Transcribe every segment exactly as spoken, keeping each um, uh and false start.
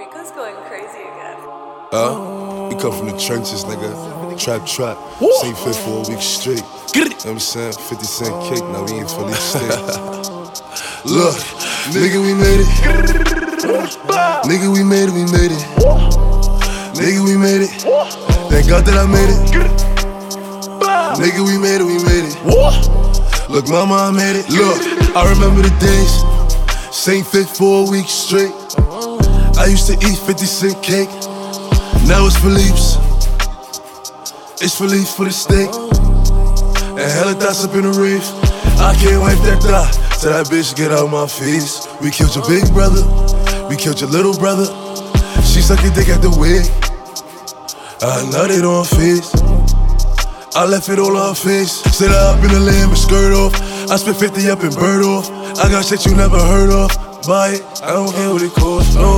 Rico's going crazy again. Uh, we come from the trenches, nigga. Trap, trap. Saint Fit for a week straight. You know what I'm saying? fifty cent cake, now we ain't fully state. Look, nigga, we made it. Nigga, we made it, we made it. Nigga, we made it. Thank God that I made it. Nigga, we made it, we made it. Look, mama, I made it. Look, I remember the days. Saint Fit for a week straight. I used to eat fifty cent cake. Now it's Philippe's. It's Philippe for the steak. And hella dots up in the reef. I can't wipe that dot till that bitch get out my face. We killed your big brother. We killed your little brother. She suck your dick at the wig. I nutted on her face. I left it all on her face. Sit her up in the lamb and skirt off. I spent fifty up and bird off. I got shit you never heard of. Buy it, I don't care what it costs, no.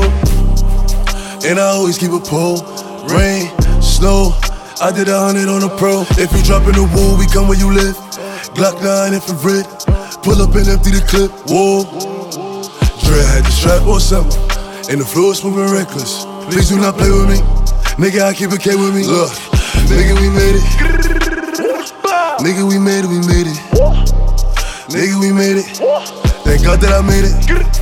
And I always keep a pole. Rain, snow, I did a hundred on a pro. If you drop in the wall, we come where you live. Glock nine infrared, pull up and empty the clip. Whoa, Dre had the strap or something, and the floor is moving reckless. Please do not play with me, nigga, I keep a K with me. Look, nigga, we made it. Nigga, we made it, we made it. Nigga, we made it. Thank God that I made it.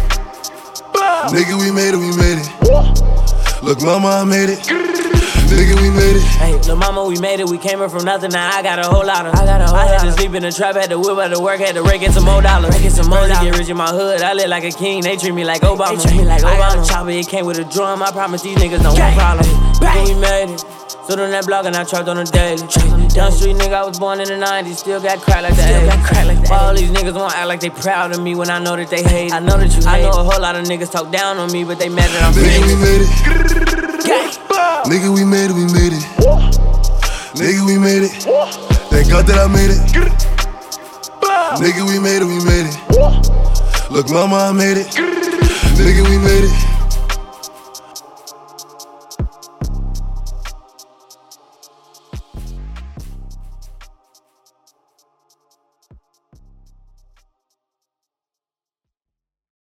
Nigga, we made it, we made it. Look, mama, I made it. Nigga, we made it. Hey, look, mama, we made it. We came up from nothing. Now I got a whole lot of. I got a whole I had lot to of. Sleep in the trap, had to whip, had to work, had to rake in some more dollars. Rake in some more dollars. Get rich in my hood. I live like a king. They treat me like Obama. They treat me like Obama. I got a chopper. It came with a drum. I promise these niggas don't want problems. Nigga, we made it. Stood on that block and I trapped on the daily. Down street nigga, I was born in the nineties. Still got crack like that. All these niggas wanna act like they proud of me when I know that they hate. I know that you hate. I know a whole lot of niggas talk down on me, but they mad that I'm Nigga, famous. we made it. Nigga, we made it, we made it. Nigga, we made it. Thank God that I made it. Nigga, we made it, we made it. Look, mama, I made it. Nigga, we made it.